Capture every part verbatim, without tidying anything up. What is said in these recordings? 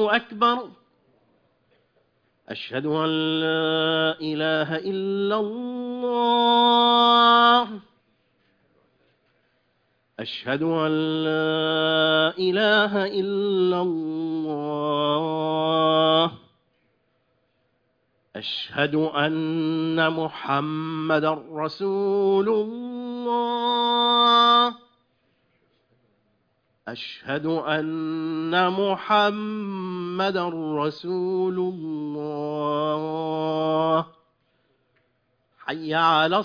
الله أكبر. أشهد أن لا إله إلا الله. أشهد أن لا إله إلا الله. أشهد أن محمدا رسول الله. أشهد أن محمدا رسول الله. حي على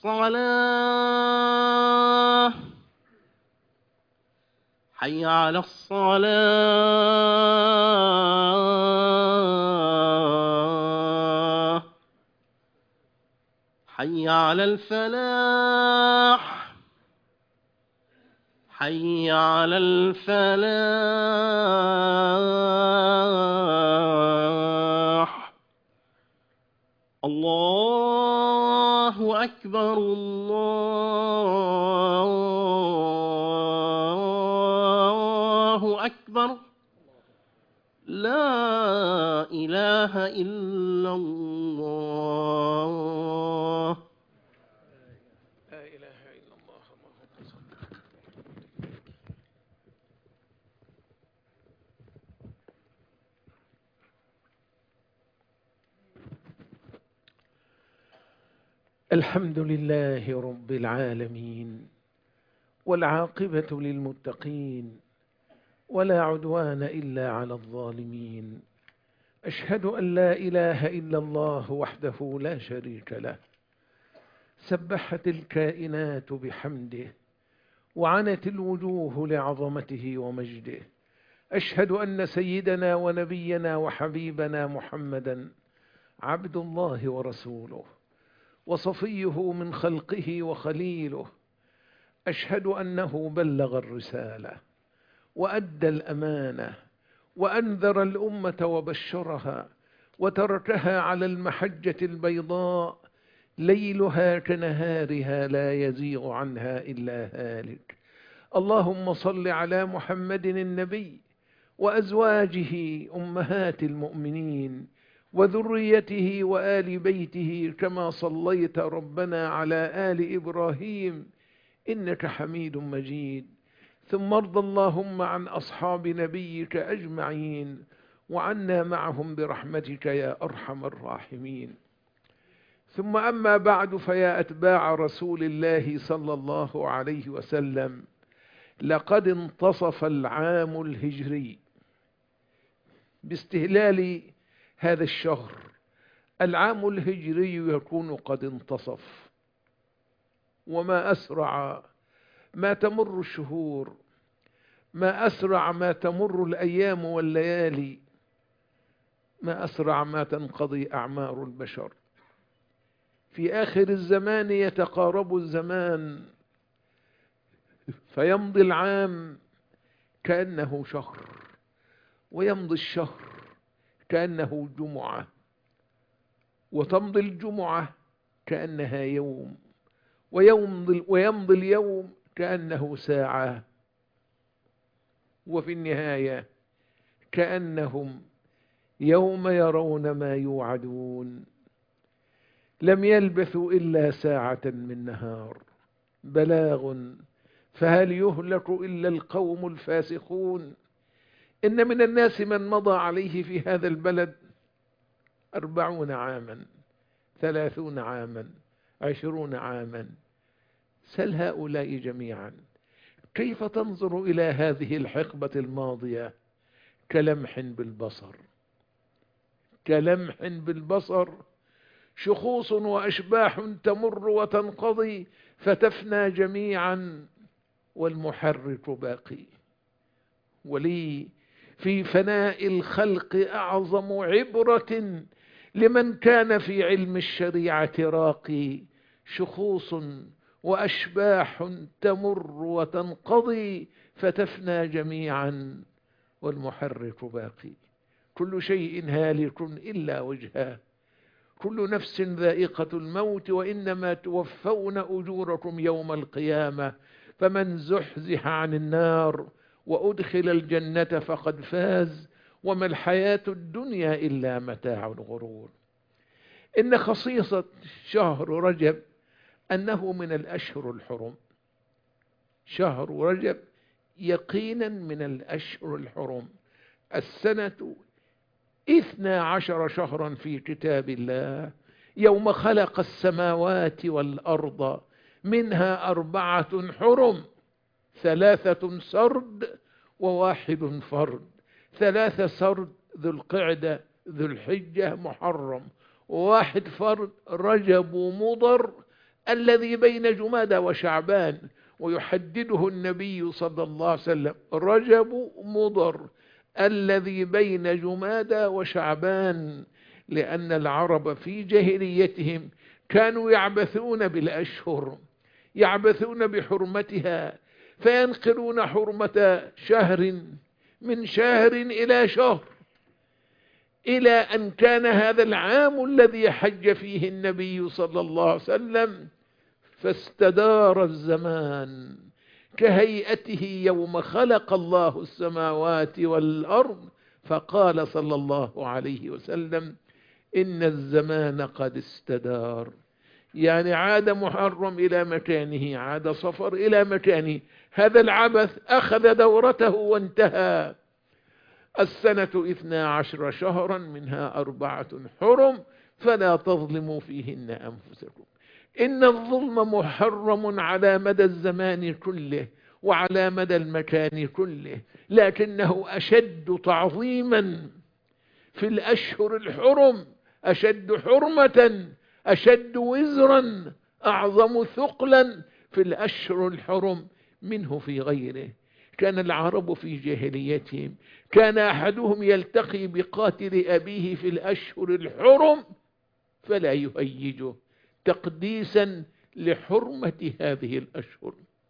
الصلاة. حي على الصلاة. حي على الفلاح. حي على الفلاح. الله أكبر. الله أكبر. لا إله إلا الله. لا إله إلا الله. اللهم صل. الحمد لله رب العالمين، والعاقبة للمتقين، ولا عدوان إلا على الظالمين. أشهد أن لا إله إلا الله وحده لا شريك له، سبحت الكائنات بحمده، وعنت الوجوه لعظمته ومجده. أشهد أن سيدنا ونبينا وحبيبنا محمدا عبد الله ورسوله، وصفيه من خلقه وخليله. أشهد أنه بلغ الرسالة وأدى الأمانة وأنذر الأمة وبشرها، وتركها على المحجة البيضاء ليلها كنهارها لا يزيغ عنها إلا هالك. اللهم صل على محمد النبي وأزواجه أمهات المؤمنين وذريته وآل بيته، كما صليت ربنا على آل إبراهيم إنك حميد مجيد. ثم ارض اللهم عن أصحاب نبيك أجمعين، وعنا معهم برحمتك يا أرحم الراحمين. ثم أما بعد، فيا أتباع رسول الله صلى الله عليه وسلم، لقد انتصف العام الهجري باستهلال هذا الشهر. العام الهجري يكون قد انتصف، وما أسرع ما تمر الشهور، ما أسرع ما تمر الأيام والليالي، ما أسرع ما تنقضي أعمار البشر. في آخر الزمان يتقارب الزمان، فيمضي العام كأنه شهر، ويمضي الشهر كأنه جمعة، وتمضي الجمعة كأنها يوم، ويمضي, ويمضي اليوم كأنه ساعة، وفي النهاية كأنهم يوم يرون ما يوعدون لم يلبثوا إلا ساعة من نهار بلاغ، فهل يهلك إلا القوم الفاسقون. إن من الناس من مضى عليه في هذا البلد أربعون عاما، ثلاثون عاما، عشرون عاما. سل هؤلاء جميعا كيف تنظر إلى هذه الحقبة الماضية كلمح بالبصر، كلمح بالبصر، شخوص وأشباح تمر وتنقضي فتفنى جميعا، والمحرك باقي. ولي في فناء الخلق أعظم عبرة لمن كان في علم الشريعة راقي، شخوص وأشباح تمر وتنقضي فتفنى جميعا، والمحرك باقي. كل شيء هالك إلا وجهه، كل نفس ذائقة الموت، وإنما توفون أجوركم يوم القيامة. فمن زحزح عن النار وأدخل الجنة فقد فاز، وما الحياة الدنيا إلا متاع الغرور. إن خصيصة شهر رجب أنه من الأشهر الحرم، شهر رجب يقينا من الأشهر الحرم. السنة اثنا عشر شهرا في كتاب الله يوم خلق السماوات والأرض منها أربعة حرم، ثلاثة سرد وواحد فرد. ثلاثة سرد ذو القعدة ذو الحجة محرم، وواحد فرد رجب مضر الذي بين جمادى وشعبان، ويحدده النبي صلى الله عليه وسلم رجب مضر الذي بين جمادى وشعبان، لأن العرب في جاهليتهم كانوا يعبثون بالأشهر، يعبثون بحرمتها، فينقلون حرمة شهر من شهر إلى شهر، إلى أن كان هذا العام الذي حج فيه النبي صلى الله عليه وسلم فاستدار الزمان كهيئته يوم خلق الله السماوات والأرض، فقال صلى الله عليه وسلم إن الزمان قد استدار، يعني عاد محرم إلى مكانه، عاد صفر إلى مكانه، هذا العبث أخذ دورته وانتهى. السنة اثنا عشر شهرا منها أربعة حرم فلا تظلموا فيهن أنفسكم. إن الظلم محرم على مدى الزمان كله وعلى مدى المكان كله، لكنه أشد تعظيما في الأشهر الحرم، أشد حرمة، أشد وزرا، أعظم ثقلا في الأشهر الحرم منه في غيره. كان العرب في جاهليتهم كان أحدهم يلتقي بقاتل أبيه في الأشهر الحرم فلا يهيجه تقديسا لحرمة هذه الأشهر،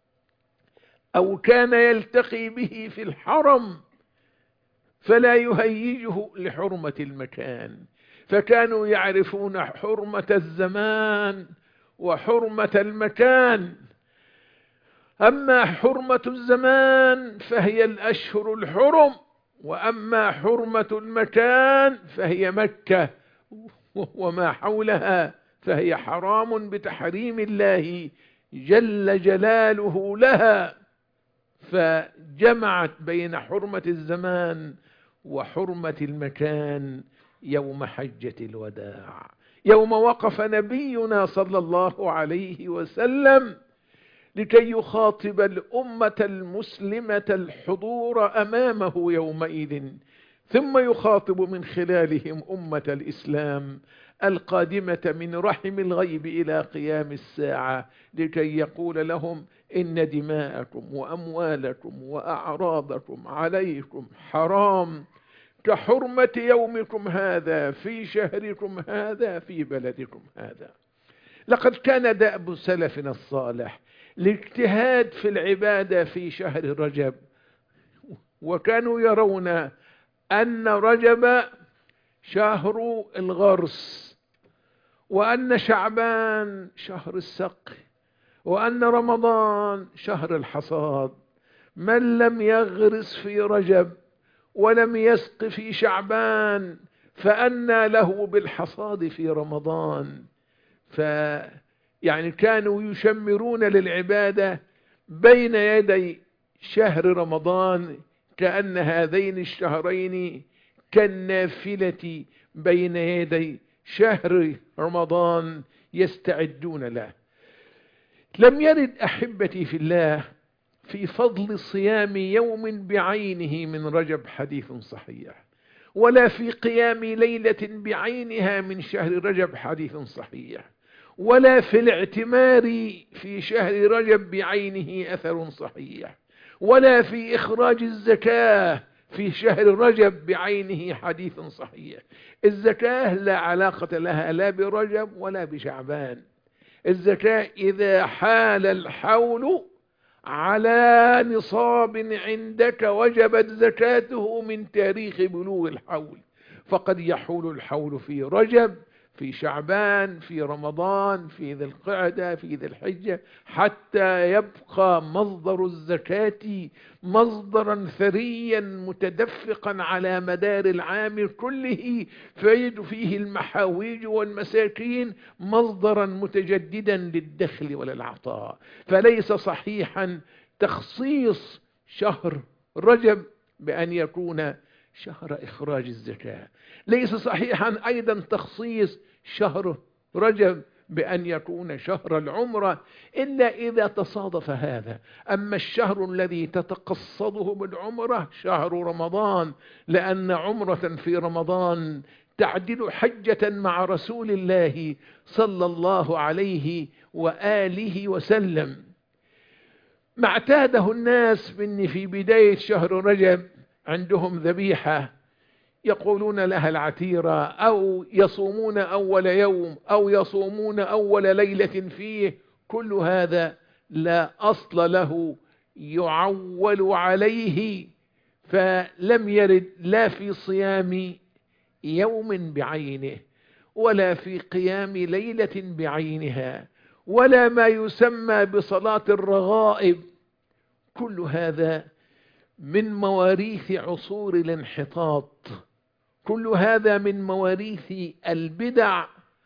أو كان يلتقي به في الحرم فلا يهيجه لحرمة المكان، فكانوا يعرفون حرمة الزمان وحرمة المكان. أما حرمة الزمان فهي الأشهر الحرم، وأما حرمة المكان فهي مكة وما حولها، فهي حرام بتحريم الله جل جلاله لها، فجمعت بين حرمة الزمان وحرمة المكان يوم حجة الوداع، يوم وقف نبينا صلى الله عليه وسلم لكي يخاطب الأمة المسلمة الحضور أمامه يومئذ، ثم يخاطب من خلالهم أمة الإسلام القادمة من رحم الغيب إلى قيام الساعة، لكي يقول لهم إن دماءكم وأموالكم وأعراضكم عليكم حرام كحرمة يومكم هذا في شهركم هذا في بلدكم هذا. لقد كان دأب سلفنا الصالح الاجتهاد في العبادة في شهر رجب، وكانوا يرون أن رجب شهر الغرس، وأن شعبان شهر السقي، وأن رمضان شهر الحصاد. من لم يغرس في رجب ولم يسق في شعبان فأنى له بالحصاد في رمضان. ف يعني كانوا يشمرون للعبادة بين يدي شهر رمضان كأن هذين الشهرين كالنافلة بين يدي شهر رمضان يستعدون له. لم يرد أحبتي في الله في فضل صيام يوم بعينه من رجب حديث صحيح، ولا في قيام ليلة بعينها من شهر رجب حديث صحيح، ولا في الاعتمار في شهر رجب بعينه أثر صحيح، ولا في إخراج الزكاة في شهر رجب بعينه حديث صحيح. الزكاة لا علاقة لها لا برجب ولا بشعبان. الزكاة إذا حال الحول على نصاب عندك وجبت زكاته من تاريخ بلوغ الحول، فقد يحول الحول في رجب في شعبان، في رمضان، في ذي القعدة، في ذي الحجة، حتى يبقى مصدر الزكاة مصدرا ثريا متدفقا على مدار العام كله، فيجد فيه المحاويج والمساكين مصدرا متجددا للدخل وللعطاء. فليس صحيحا تخصيص شهر رجب بأن يكون شهر إخراج الزكاة، ليس صحيحا أيضا تخصيص شهر رجب بأن يكون شهر العمرة إلا إذا تصادف هذا. أما الشهر الذي تتقصده بالعمرة شهر رمضان، لأن عمرة في رمضان تعدل حجة مع رسول الله صلى الله عليه وآله وسلم. ما اعتاده الناس بأن في بداية شهر رجب عندهم ذبيحة يقولون لها العتيرة، أو يصومون أول يوم، أو يصومون أول ليلة فيه. كل هذا لا أصل له يعول عليه، فلم يرد لا في صيام يوم بعينه، ولا في قيام ليلة بعينها، ولا ما يسمى بصلاة الرغائب. كل هذا من مواريث عصور الانحطاط، كل هذا من مواريث البدع.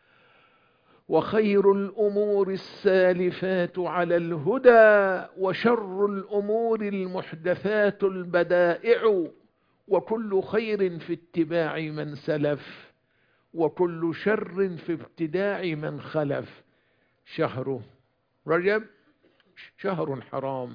وخير الأمور السالفات على الهدى، وشر الأمور المحدثات البدائع، وكل خير في اتباع من سلف، وكل شر في ابتداع من خلف. شهر رجب شهر حرام،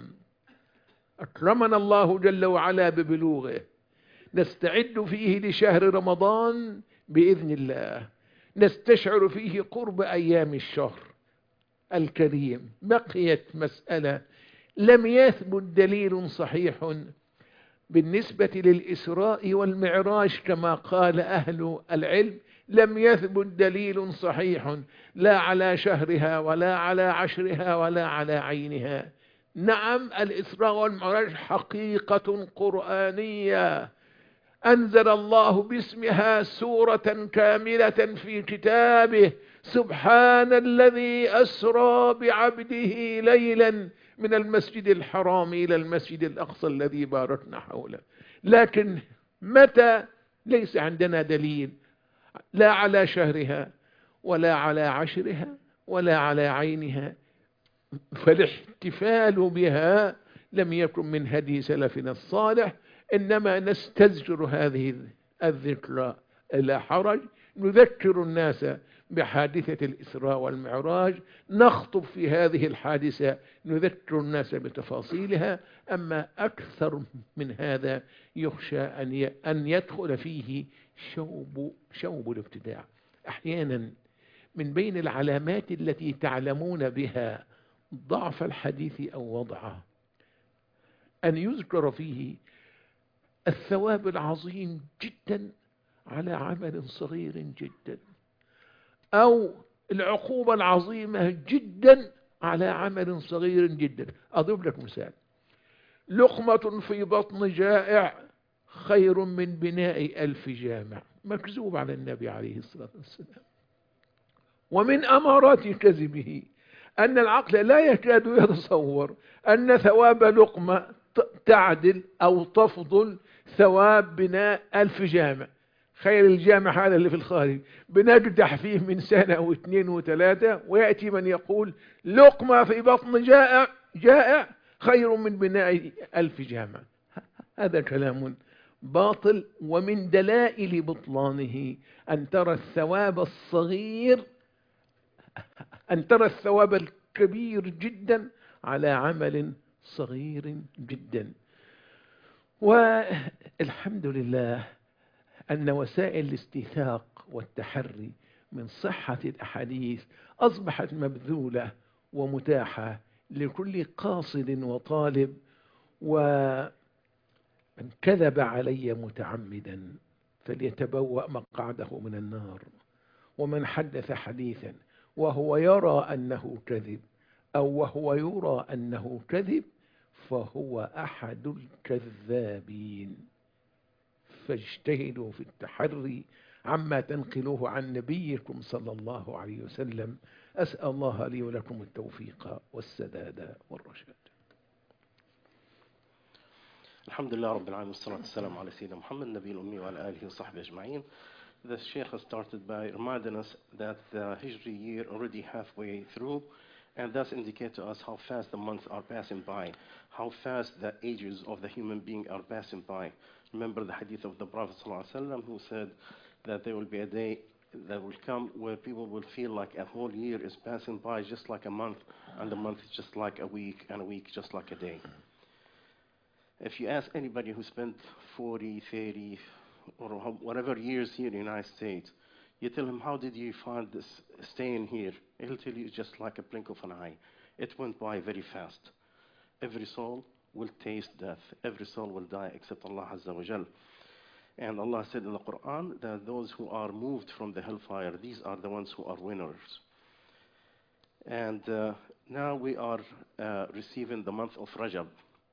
أكرمنا الله جل وعلا ببلوغه، نستعد فيه لشهر رمضان بإذن الله، نستشعر فيه قرب أيام الشهر الكريم. بقيت مسألة لم يثبت دليل صحيح بالنسبة للإسراء والمعراج كما قال أهل العلم، لم يثبت دليل صحيح لا على شهرها ولا على عشرها ولا على عينها. نعم، الإسراء والمعراج حقيقة قرآنية أنزل الله باسمها سورة كاملة في كتابه. سبحان الذي أسرى بعبده ليلا من المسجد الحرام إلى المسجد الأقصى الذي باركنا حوله. لكن متى؟ ليس عندنا دليل لا على شهرها ولا على عشرها ولا على عينها، فالاحتفال بها لم يكن من هدي سلفنا الصالح، إنما نستذكر هذه الذكرى لا حرج، نذكر الناس بحادثة الإسراء والمعراج، نخطب في هذه الحادثة، نذكر الناس بتفاصيلها. أما أكثر من هذا يخشى أن يدخل فيه شوب, شوب الابتداع. أحيانا من بين العلامات التي تعلمون بها ضعف الحديث أو وضعه أن يذكر فيه الثواب العظيم جدا على عمل صغير جدا، أو العقوبة العظيمة جدا على عمل صغير جدا. أضرب لك مثال: لقمة في بطن جائع خير من بناء ألف جامع. مكذوب على النبي عليه الصلاة والسلام. ومن أمارات كذبه أن العقل لا يكاد يتصور أن ثواب لقمة تعدل أو تفضل ثواب بناء ألف جامع. خير الجامع هذا اللي في الخارج بنجدح فيه من سنة واثنين وثلاثة، ويأتي من يقول لقمة في بطن جائع جائع خير من بناء ألف جامع. هذا كلام باطل. ومن دلائل بطلانه أن ترى الثواب الصغير أن ترى الثواب الكبير جدا على عمل صغير جدا. والحمد لله أن وسائل الاستيثاق والتحري من صحة الأحاديث أصبحت مبذولة ومتاحة لكل قاصد وطالب. ومن كذب علي متعمدا فليتبوأ مقعده من النار، ومن حدث حديثا وهو يرى أنه كذب أو وهو يرى أنه كذب فهو أحد الكذابين. فاجتهدوا في التحري عما تنقلوه عن نبيكم صلى الله عليه وسلم. أسأل الله لي ولكم التوفيق والسداد والرشاد. الحمد لله رب العالمين والصلاة والسلام على سيدنا محمد النبي الأمي وعلى آله وصحبه أجمعين. The Sheikh has started by reminding us that the Hijri year already halfway through, and thus indicate to us how fast the months are passing by, how fast the ages of the human being are passing by. Remember the hadith of the Prophet ﷺ who said that there will be a day that will come where people will feel like a whole year is passing by just like a month, and a month is just like a week, and a week just like a day. If you ask anybody who spent forty, thirty, or whatever years here in the United States, you tell him, how did you find this staying here? He'll tell you, just like a blink of an eye. It went by very fast. Every soul will taste death. Every soul will die except Allah Azza wa Jal. And Allah said in the Quran that those who are moved from the hellfire, these are the ones who are winners. And uh, now we are uh, receiving the month of Rajab.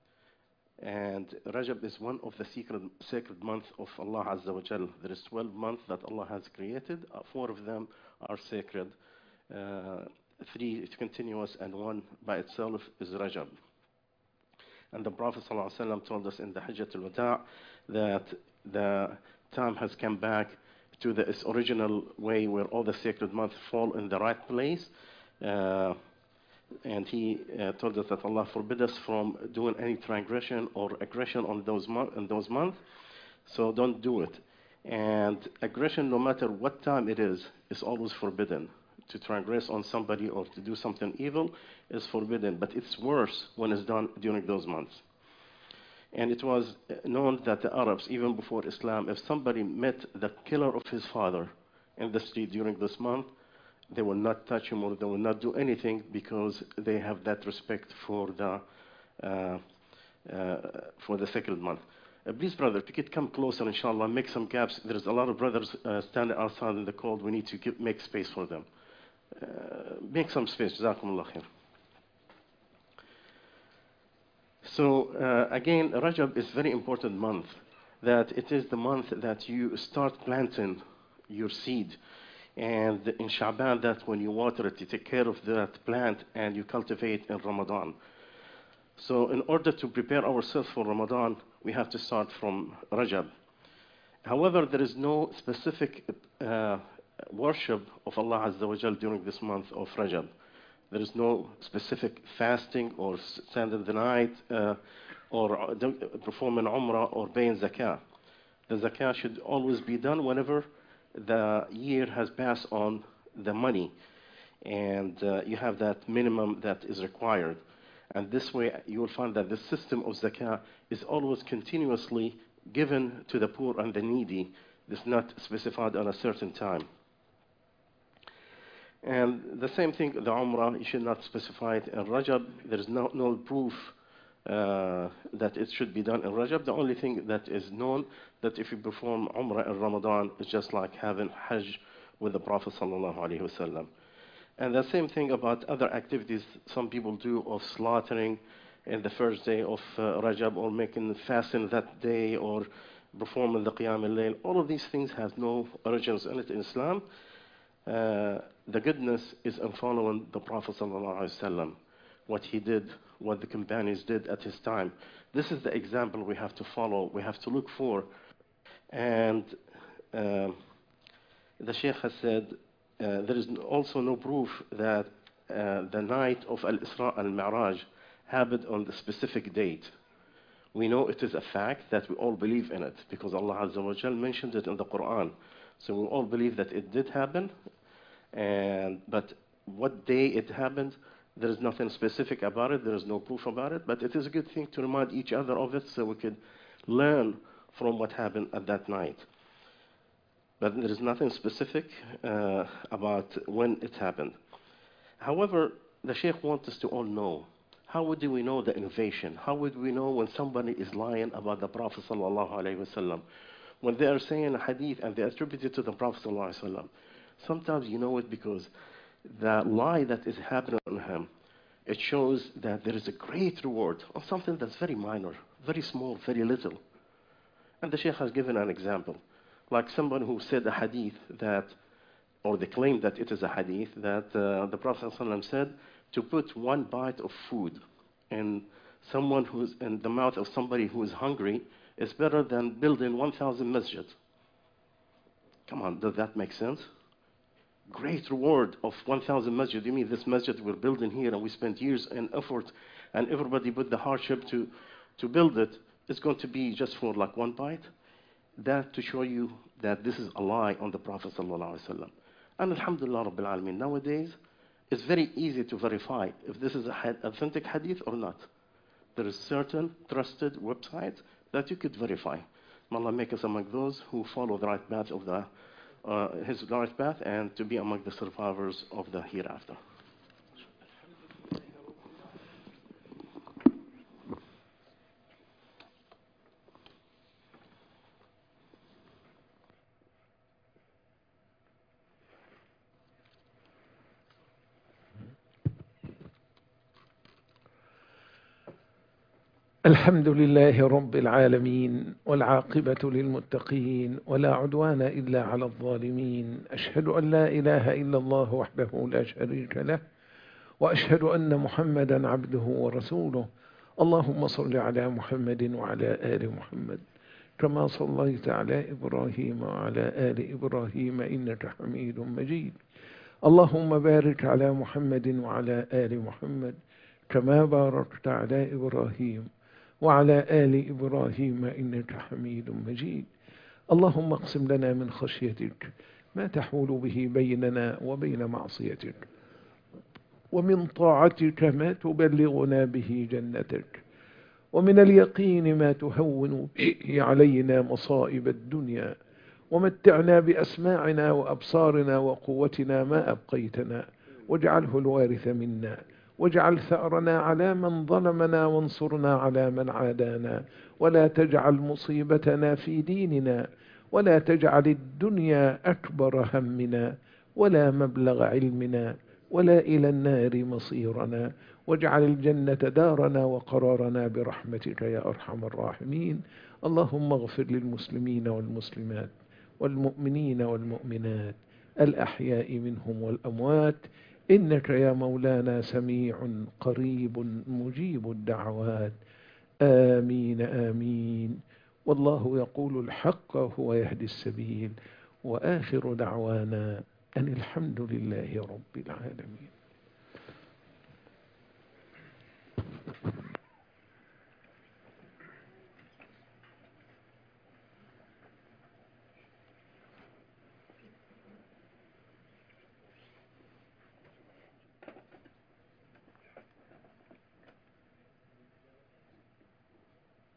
And Rajab is one of the sacred, sacred months of Allah Azza wa Jal. There is twelve months that Allah has created. Uh, four of them are sacred. Uh, three is continuous, and one by itself is Rajab. And the Prophet ﷺ told us in the Hajjat al-Wada' that the time has come back to the, its original way where all the sacred months fall in the right place. Uh, And he uh, told us that Allah forbid us from doing any transgression or aggression on those, mon- on those months, so don't do it. And aggression, no matter what time it is, is always forbidden. To transgress on somebody or to do something evil is forbidden, but it's worse when it's done during those months. And it was known that the Arabs, even before Islam, if somebody met the killer of his father in the street during this month, they will not touch him or they will not do anything because they have that respect for the uh, uh, for the sacred month. Uh, please, brother, if you could come closer, inshallah, make some gaps. There's a lot of brothers uh, standing outside in the cold. We need to give, make space for them. Uh, make some space. Jazakumullah khair. So uh, again, Rajab is a very important month. That it is the month that you start planting your seed. And in Sha'ban, that's when you water it, you take care of that plant, and you cultivate in Ramadan. So in order to prepare ourselves for Ramadan, we have to start from Rajab. However, there is no specific uh, worship of Allah Azza wa Jal during this month of Rajab. There is no specific fasting or standing the night uh, or performing Umrah or paying Zakah. The Zakah should always be done whenever the year has passed on the money, and uh, you have that minimum that is required. And this way you will find that the system of zakah is always continuously given to the poor and the needy. It's not specified on a certain time. And the same thing, the Umrah, you should not specify it in Rajab. There is no, no proof Uh, that it should be done in Rajab. The only thing that is known that if you perform Umrah in Ramadan, it's just like having Hajj with the Prophet sallallahu alaihi wasallam. And the same thing about other activities some people do of slaughtering in the first day of uh, Rajab, or making fasting that day, or performing the Qiyam al-Layl. All of these things have no origins in it in Islam. Uh, the goodness is in following the Prophet sallallahu alaihi wasallam. What he did, what the companions did at his time. This is the example we have to follow, we have to look for. And uh, the Sheikh has said, uh, there is also no proof that uh, the night of Al-Isra al-Mi'raj happened on the specific date. We know it is a fact that we all believe in it, because Allah Azza wa Jal mentioned it in the Quran. So we all believe that it did happen, and but what day it happened, there is nothing specific about it, there is no proof about it, but it is a good thing to remind each other of it so we could learn from what happened at that night. But there is nothing specific uh, about when it happened. However, the Sheikh wants us to all know, how would we know the innovation? How would we know when somebody is lying about the Prophet sallallahu alaihi wasallam? When they are saying a hadith and they attribute it to the Prophet sallallahu alaihi wasallam, sometimes you know it because the lie that is happening on him, it shows that there is a great reward on something that's very minor, very small, very little. And the Sheikh has given an example. like someone who said a hadith that, or they claim that it is a hadith, that uh, the Prophet ﷺ said to put one bite of food in someone who's in the mouth of somebody who is hungry is better than building one thousand masjids. Come on, does that make sense? Great reward of one thousand masjid. You mean this masjid we're building here and we spent years and effort and everybody put the hardship to, to build it, it's going to be just for like one bite? That to show you that this is a lie on the Prophet ﷺ. And alhamdulillah Rabbil Alameen, nowadays it's very easy to verify if this is an authentic hadith or not. There is certain trusted websites that you could verify. May Allah make us among those who follow the right path of the Uh, his right path and to be among the survivors of the hereafter. الحمد لله رب العالمين والعاقبة للمتقين ولا عدوان إلا على الظالمين. أشهد أن لا إله إلا الله وحده لا شريك له وأشهد أن محمدا عبده ورسوله. اللهم صل على محمد وعلى آل محمد كما صليت على إبراهيم وعلى آل إبراهيم إنك حميد مجيد. اللهم بارك على محمد وعلى آل محمد كما باركت على إبراهيم وعلى آل إبراهيم إنك حميد مجيد. اللهم اقسم لنا من خشيتك ما تحول به بيننا وبين معصيتك ومن طاعتك ما تبلغنا به جنتك ومن اليقين ما تهون به علينا مصائب الدنيا ومتعنا بأسماعنا وأبصارنا وقوتنا ما أبقيتنا واجعله الوارث منا واجعل ثأرنا على من ظلمنا وانصرنا على من عادانا ولا تجعل مصيبتنا في ديننا ولا تجعل الدنيا أكبر همنا ولا مبلغ علمنا ولا إلى النار مصيرنا واجعل الجنة دارنا وقرارنا برحمتك يا أرحم الراحمين. اللهم اغفر للمسلمين والمسلمات والمؤمنين والمؤمنات الأحياء منهم والأموات إنك يا مولانا سميع قريب مجيب الدعوات. آمين آمين. والله يقول الحق هو يهدي السبيل وآخر دعوانا أن الحمد لله رب العالمين.